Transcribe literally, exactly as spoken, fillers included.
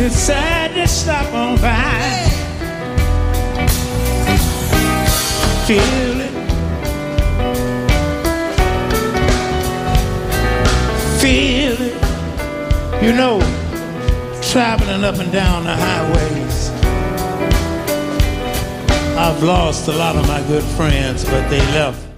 decide to stop on by. Feel it. Feel it. You know, traveling up and down the highways, I've lost a lot of my good friends, but they left